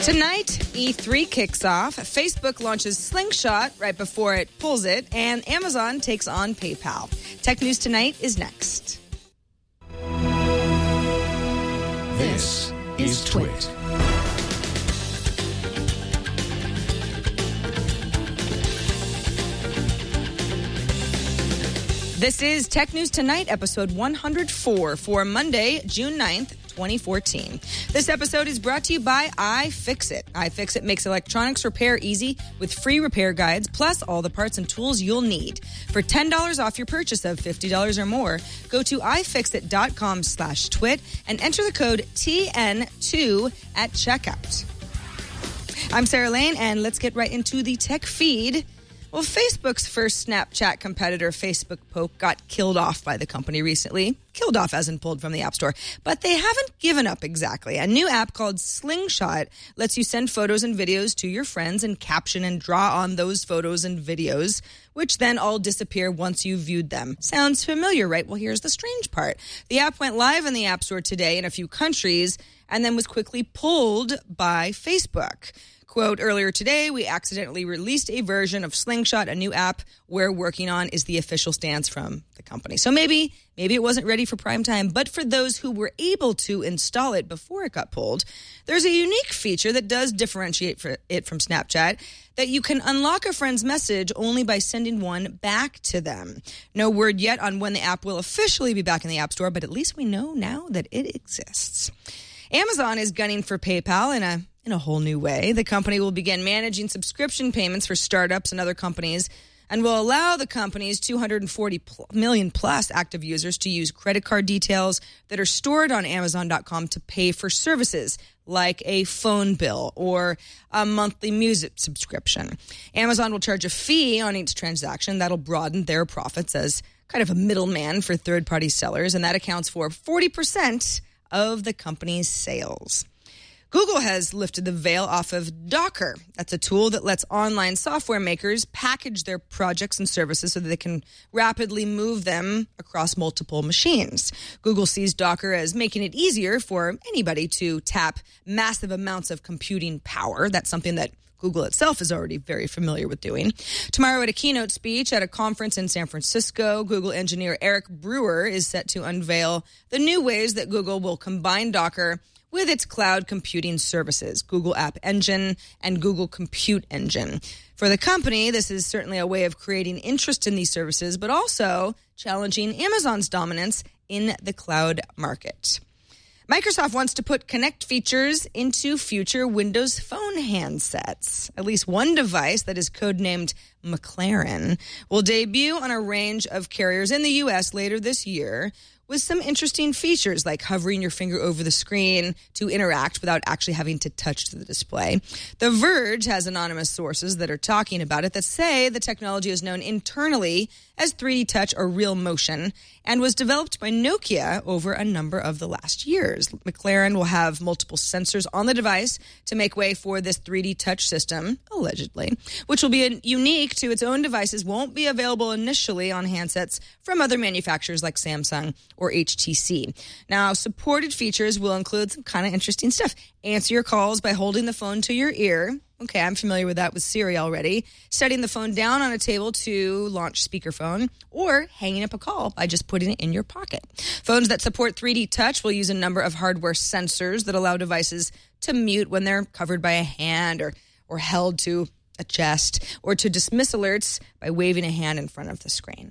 Tonight, E3 kicks off, Facebook launches Slingshot right before it pulls it, and Amazon takes on PayPal. Tech News Tonight is next. This is Twit. This is Tech News Tonight, episode 104 for Monday, June 9th, 2014. This episode is brought to you by iFixit. iFixit makes electronics repair easy with free repair guides, plus all the parts and tools you'll need. For $10 off your purchase of $50 or more, go to iFixit.com/twit and enter the code TN2 at checkout. I'm Sarah Lane, and let's get right into the tech feed. Well, Facebook's first Snapchat competitor, Facebook Poke, got killed off by the company recently. Killed off as in pulled from the App Store. But they haven't given up exactly. A new app called Slingshot lets you send photos and videos to your friends and caption and draw on those photos and videos, which then all disappear once you've viewed them. Sounds familiar, right? Well, here's the strange part. The app went live in the App Store today in a few countries and then was quickly pulled by Facebook. Quote, earlier today, we accidentally released a version of Slingshot, a new app we're working on, is the official stance from the company. So maybe it wasn't ready for prime time, but for those who were able to install it before it got pulled, there's a unique feature that does differentiate it from Snapchat, that you can unlock a friend's message only by sending one back to them. No word yet on when the app will officially be back in the App Store, but at least we know now that it exists. Amazon is gunning for PayPal in a whole new way. The company will begin managing subscription payments for startups and other companies and will allow the company's 240 million plus active users to use credit card details that are stored on Amazon.com to pay for services like a phone bill or a monthly music subscription. Amazon will charge a fee on each transaction that'll broaden their profits as kind of a middleman for third-party sellers, and that accounts for 40% of the company's sales. Google has lifted the veil off of Docker. That's a tool that lets online software makers package their projects and services so that they can rapidly move them across multiple machines. Google sees Docker as making it easier for anybody to tap massive amounts of computing power. That's something that Google itself is already very familiar with doing. Tomorrow at a keynote speech at a conference in San Francisco, Google engineer Eric Brewer is set to unveil the new ways that Google will combine Docker with its cloud computing services, Google App Engine and Google Compute Engine. For the company, this is certainly a way of creating interest in these services, but also challenging Amazon's dominance in the cloud market. Microsoft wants to put Connect features into future Windows Phone handsets. At least one device that is codenamed McLaren will debut on a range of carriers in the U.S. later this year, with some interesting features like hovering your finger over the screen to interact without actually having to touch the display. The Verge has anonymous sources that are talking about it that say the technology is known internally as 3D Touch or Real Motion and was developed by Nokia over a number of the last years. McLaren will have multiple sensors on the device to make way for this 3D Touch system, allegedly, which will be unique to its own devices, won't be available initially on handsets from other manufacturers like Samsung or HTC. Now, supported features will include some kind of interesting stuff. Answer your calls by holding the phone to your ear. Okay, I'm familiar with that with Siri already. Setting the phone down on a table to launch speakerphone, or hanging up a call by just putting it in your pocket. Phones that support 3D Touch will use a number of hardware sensors that allow devices to mute when they're covered by a hand or held to a chest, or to dismiss alerts by waving a hand in front of the screen.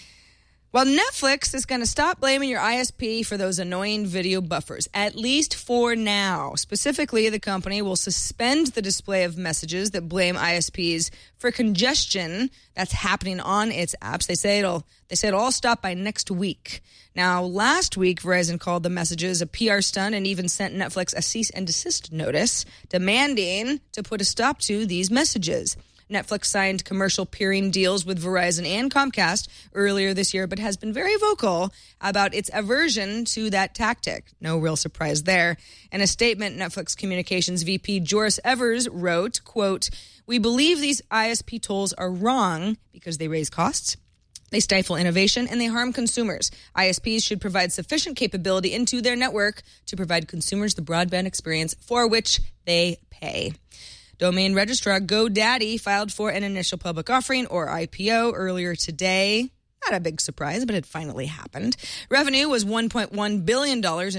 Well, Netflix is going to stop blaming your ISP for those annoying video buffers, at least for now. Specifically, the company will suspend the display of messages that blame ISPs for congestion that's happening on its apps. They say it'll all stop by next week. Now, last week, Verizon called the messages a PR stunt and even sent Netflix a cease and desist notice demanding to put a stop to these messages. Netflix signed commercial peering deals with Verizon and Comcast earlier this year, but has been very vocal about its aversion to that tactic. No real surprise there. In a statement, Netflix Communications VP Joris Evers wrote, quote, "We believe these ISP tolls are wrong because they raise costs. They stifle innovation and they harm consumers. ISPs should provide sufficient capability into their network to provide consumers the broadband experience for which they pay. Domain registrar GoDaddy filed for an initial public offering, or IPO, earlier today. Not a big surprise, but it finally happened. Revenue was $1.1 billion in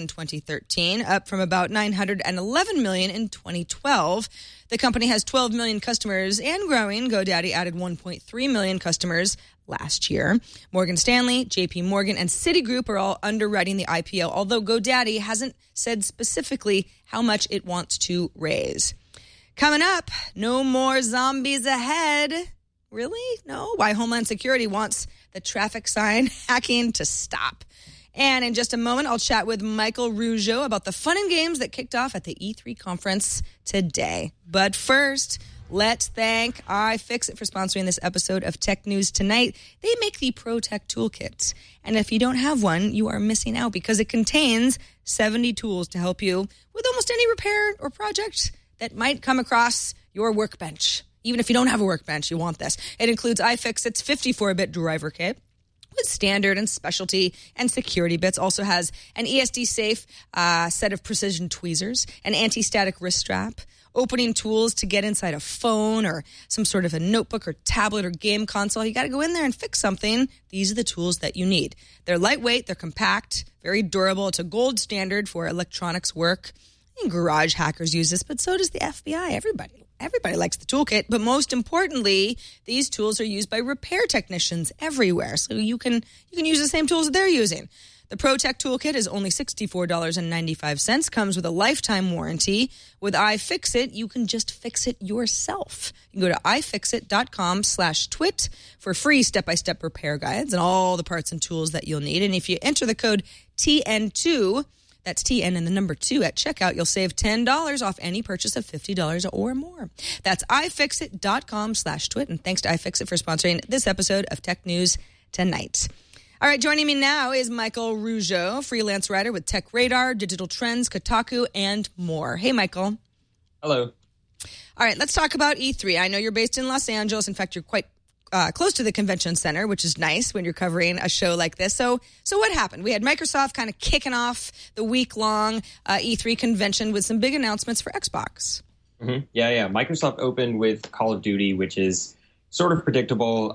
2013, up from about $911 million in 2012. The company has 12 million customers and growing. GoDaddy added 1.3 million customers last year. Morgan Stanley, JP Morgan, and Citigroup are all underwriting the IPO, although GoDaddy hasn't said specifically how much it wants to raise. Coming up, no more zombies ahead. Really? No? Why Homeland Security wants the traffic sign hacking to stop. And in just a moment, I'll chat with Michael Rougeau about the fun and games that kicked off at the E3 conference today. But first, let's thank iFixit for sponsoring this episode of Tech News Tonight. They make the ProTech Toolkit. And if you don't have one, you are missing out because it contains 70 tools to help you with almost any repair or project that might come across your workbench. Even if you don't have a workbench, you want this. It includes iFixit's 54-bit driver kit with standard and specialty and security bits. Also has an ESD-safe set of precision tweezers, an anti-static wrist strap, opening tools to get inside a phone or some sort of a notebook or tablet or game console. You got to go in there and fix something. These are the tools that you need. They're lightweight, they're compact, very durable. It's a gold standard for electronics work. And garage hackers use this, but so does the FBI. Everybody likes the toolkit, but most importantly, these tools are used by repair technicians everywhere, so you can use the same tools that they're using. The ProTech Toolkit is only $64.95, comes with a lifetime warranty. With iFixit, you can just fix it yourself. You can go to ifixit.com/twit for free step-by-step repair guides and all the parts and tools that you'll need. And if you enter the code TN2, that's TN and the number 2 at checkout, you'll save $10 off any purchase of $50 or more. That's ifixit.com/twit. And thanks to iFixit for sponsoring this episode of Tech News Tonight. All right, joining me now is Michael Rougeau, freelance writer with Tech Radar, Digital Trends, Kotaku, and more. Hey, Michael. Hello. All right, let's talk about E3. I know you're based in Los Angeles. In fact, you're quite close to the convention center, which is nice when you're covering a show like this. So what happened? We had Microsoft kind of kicking off the week-long E3 convention with some big announcements for Xbox. Mm-hmm. Yeah. Microsoft opened with Call of Duty, which is sort of predictable.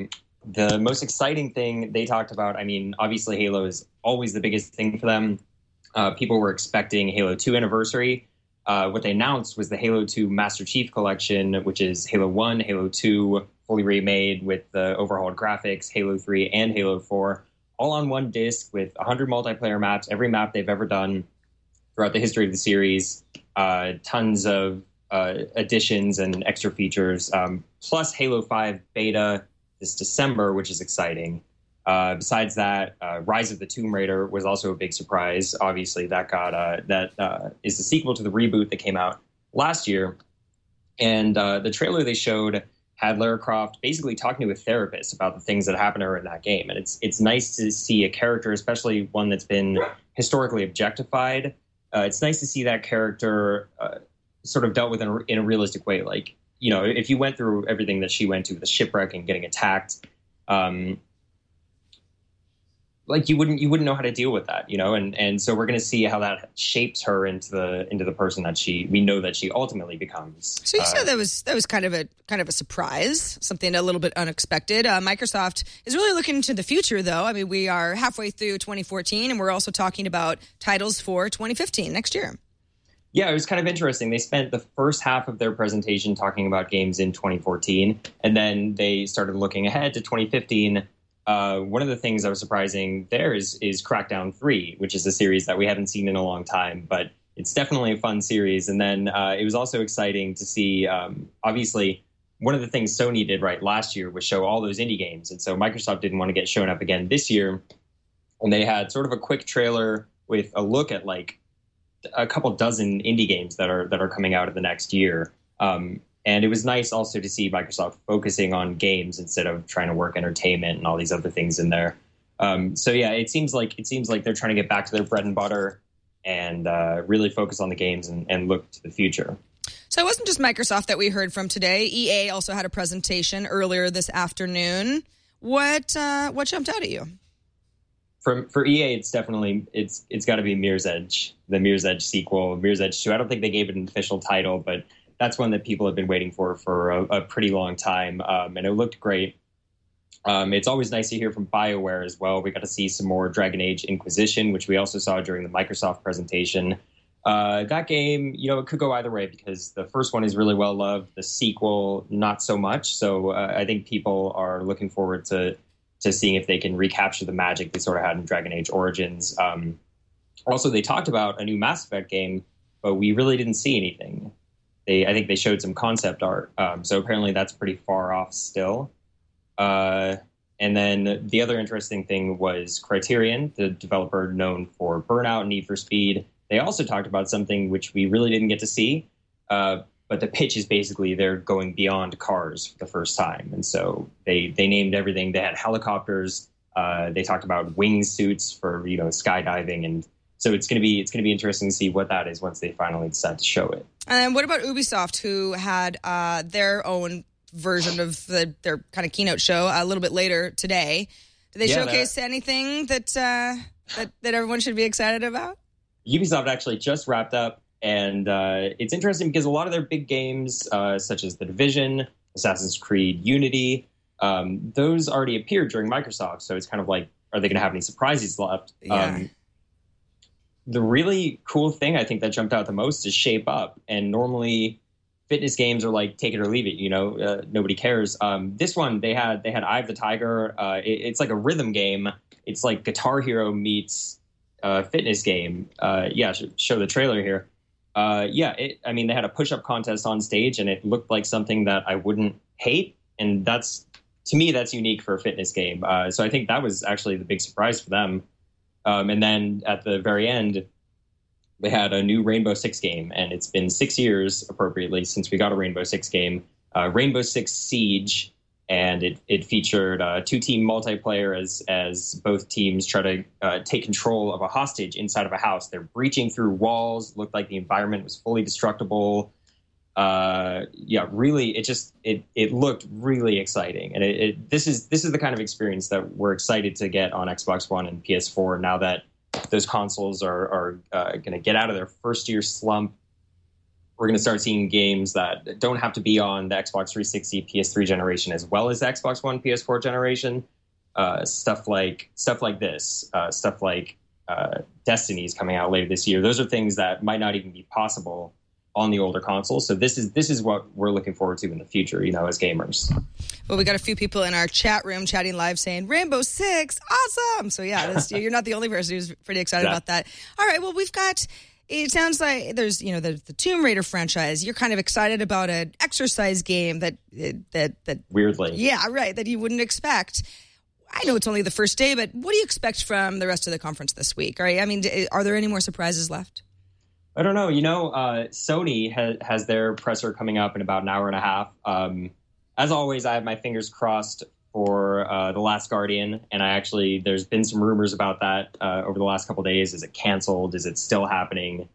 The most exciting thing they talked about, I mean, obviously Halo is always the biggest thing for them. People were expecting Halo 2 Anniversary. What they announced was the Halo 2 Master Chief Collection, which is Halo 1, Halo 2, fully remade with the overhauled graphics, Halo 3 and Halo 4, all on one disc with 100 multiplayer maps, every map they've ever done throughout the history of the series, tons of additions and extra features, plus Halo 5 beta this December, which is exciting. Besides that, Rise of the Tomb Raider was also a big surprise. Obviously, that is the sequel to the reboot that came out last year. And the trailer they showed had Lara Croft basically talking to a therapist about the things that happened to her in that game. And it's nice to see a character, especially one that's been historically objectified. It's nice to see that character sort of dealt with in a realistic way. Like, you know, if you went through everything that she went to, the shipwreck and getting attacked, like you wouldn't know how to deal with that, you know, and so we're going to see how that shapes her into the person that we know that she ultimately becomes. So you said that was kind of a surprise, something a little bit unexpected. Microsoft is really looking to the future, though. I mean, we are halfway through 2014, and we're also talking about titles for 2015 next year. Yeah, it was kind of interesting. They spent the first half of their presentation talking about games in 2014, and then they started looking ahead to 2015. One of the things that was surprising there is Crackdown 3, which is a series that we haven't seen in a long time, but it's definitely a fun series. And then it was also exciting to see, obviously, one of the things Sony did right last year was show all those indie games. And so Microsoft didn't want to get shown up again this year. And they had sort of a quick trailer with a look at like a couple dozen indie games that are coming out in the next year. And it was nice also to see Microsoft focusing on games instead of trying to work entertainment and all these other things in there. So yeah, it seems like they're trying to get back to their bread and butter and really focus on the games and look to the future. So it wasn't just Microsoft that we heard from today. EA also had a presentation earlier this afternoon. What jumped out at you? For EA, it's definitely it's got to be Mirror's Edge, the Mirror's Edge sequel, Mirror's Edge 2. I don't think they gave it an official title, but that's one that people have been waiting for a pretty long time, and it looked great. It's always nice to hear from BioWare as well. We got to see some more Dragon Age Inquisition, which we also saw during the Microsoft presentation. That game, it could go either way because the first one is really well loved. The sequel, not so much. So I think people are looking forward to seeing if they can recapture the magic they sort of had in Dragon Age Origins. Also, they talked about a new Mass Effect game, but we really didn't see anything. I think they showed some concept art. So apparently that's pretty far off still. And then the other interesting thing was Criterion, the developer known for Burnout and Need for Speed. They also talked about something which we really didn't get to see, but the pitch is basically they're going beyond cars for the first time. And so they named everything. They had helicopters. They talked about wingsuits for skydiving, and so it's going to be interesting to see what that is once they finally decide to show it. And then what about Ubisoft, who had their own version of their kind of keynote show a little bit later today? Did they showcase anything that everyone should be excited about? Ubisoft actually just wrapped up, and it's interesting because a lot of their big games, such as The Division, Assassin's Creed Unity, those already appeared during Microsoft, so it's kind of like, are they going to have any surprises left? Yeah. The really cool thing I think that jumped out the most is Shape Up, and normally fitness games are like take it or leave it, nobody cares. This one, they had Eye of the Tiger. It's like a rhythm game. It's like Guitar Hero meets fitness game. Show the trailer here. They had a push-up contest on stage, and it looked like something that I wouldn't hate, and that's unique for a fitness game. So I think that was actually the big surprise for them. And then at the very end, they had a new Rainbow Six game, and it's been 6 years appropriately since we got a Rainbow Six game, Rainbow Six Siege. And it featured two-team multiplayer as both teams try to take control of a hostage inside of a house. They're breaching through walls. Looked like the environment was fully destructible. Really, it looked really exciting. And this is the kind of experience that we're excited to get on Xbox One and PS4 now that those consoles are going to get out of their first-year slump. We're going to start seeing games that don't have to be on the Xbox 360, PS3 generation, as well as the Xbox One, PS4 generation. Stuff like this, stuff like Destiny is coming out later this year. Those are things that might not even be possible on the older consoles. So this is what we're looking forward to in the future, as gamers. Well, we got a few people in our chat room chatting live saying Rainbow Six, awesome. So yeah, you're not the only person who's pretty excited about that. All right, well, we've got. It sounds like there's, the Tomb Raider franchise. You're kind of excited about an exercise game that weirdly, yeah, right, that you wouldn't expect. I know it's only the first day, but what do you expect from the rest of the conference this week? Are there any more surprises left? I don't know. Sony has their presser coming up in about an hour and a half. As always, I have my fingers crossed for The Last Guardian, and there's been some rumors about that over the last couple of days. Is it canceled? Is it still happening?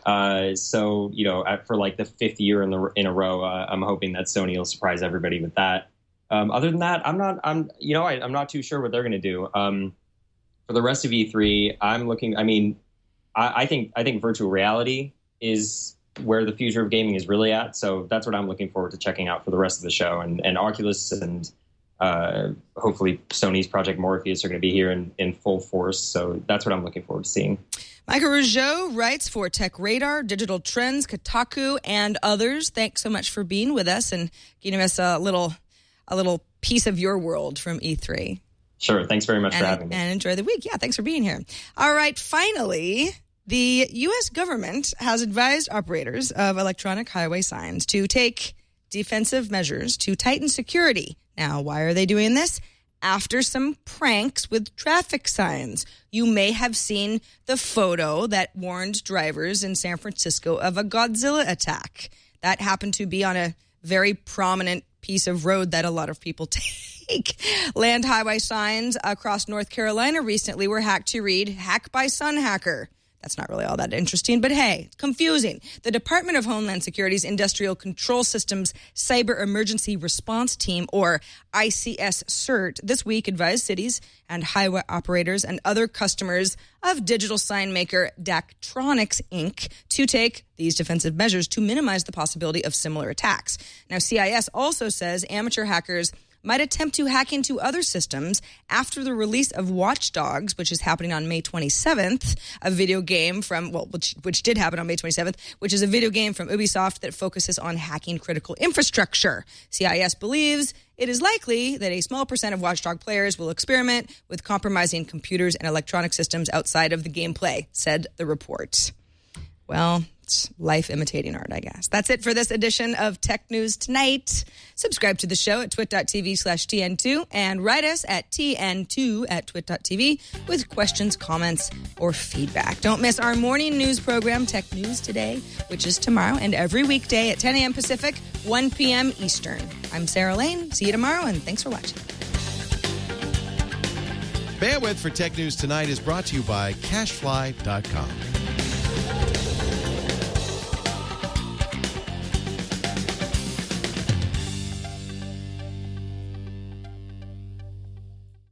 For like the fifth year in a row, I'm hoping that Sony will surprise everybody with that. Other than that, I'm not too sure what they're going to do. For the rest of E3, I'm looking. I think virtual reality is where the future of gaming is really at. So that's what I'm looking forward to checking out for the rest of the show, and Oculus and hopefully Sony's Project Morpheus are going to be here in full force. So that's what I'm looking forward to seeing. Michael Rougeau writes for Tech Radar, Digital Trends, Kotaku, and others. Thanks so much for being with us and giving us a little piece of your world from E3. Sure. Thanks very much for having me. And enjoy the week. Yeah, thanks for being here. All right, finally, the U.S. government has advised operators of electronic highway signs to take defensive measures to tighten security. Now, why are they doing this? After some pranks with traffic signs. You may have seen the photo that warned drivers in San Francisco of a Godzilla attack. That happened to be on a very prominent piece of road that a lot of people take. Land highway signs across North Carolina recently were hacked to read, "Hack by Sun Hacker." That's not really all that interesting, but hey, confusing. The Department of Homeland Security's Industrial Control Systems Cyber Emergency Response Team, or ICS CERT, this week advised cities and highway operators and other customers of digital sign maker Daktronics, Inc. to take these defensive measures to minimize the possibility of similar attacks. Now, CIS also says amateur hackers might attempt to hack into other systems after the release of Watch Dogs, which is happening on May 27th, a video game from, which did happen on May 27th, which is a video game from Ubisoft that focuses on hacking critical infrastructure. CIS believes it is likely that a small percent of Watch Dog players will experiment with compromising computers and electronic systems outside of the gameplay, said the report. Well, it's life imitating art, I guess. That's it for this edition of Tech News Tonight. Subscribe to the show at twit.tv/TN2 and write us at TN2@twit.tv with questions, comments, or feedback. Don't miss our morning news program, Tech News Today, which is tomorrow and every weekday at 10 a.m. Pacific, 1 p.m. Eastern. I'm Sarah Lane. See you tomorrow, and thanks for watching. Bandwidth for Tech News Tonight is brought to you by CashFly.com.